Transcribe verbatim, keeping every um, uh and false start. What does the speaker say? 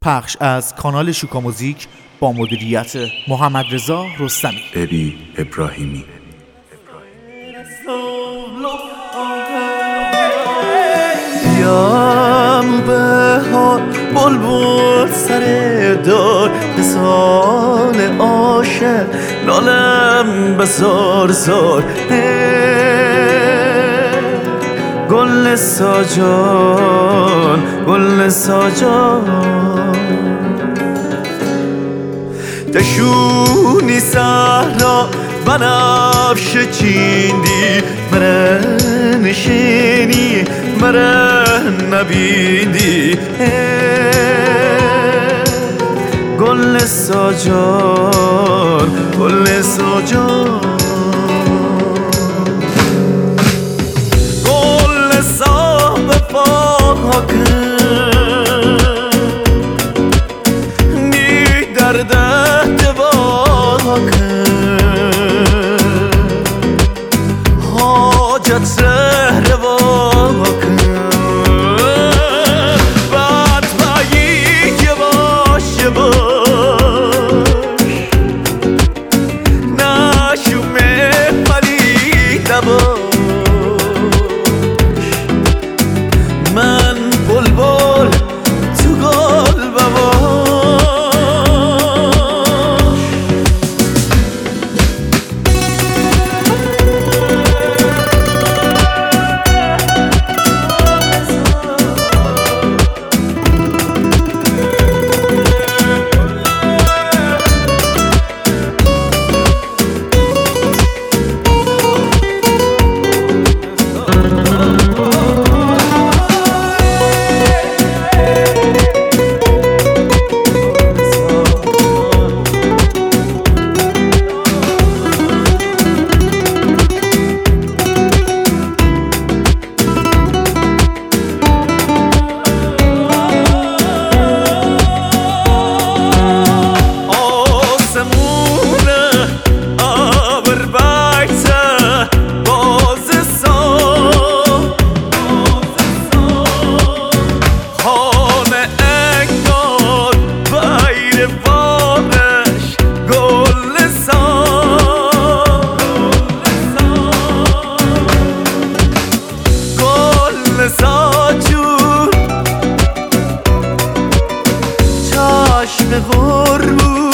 پخش از کانال شوکا موزیک با مدیریت محمد رضا رستمی. ابی ابراهیمی. یم بهار بلبل سر دار بسان عاشق لالم بزار زار گل ساجان گل ساجان دشونی صحرا بنفش چیندی مره نشینی مره نبیدی گل ساجان گل ساجان گل صاحب پاکه نی درده دواکه حاجت رواکه بعد بایی که باشه باش نشومه پلیده باش من بلبل تو گل بباش چشم غروب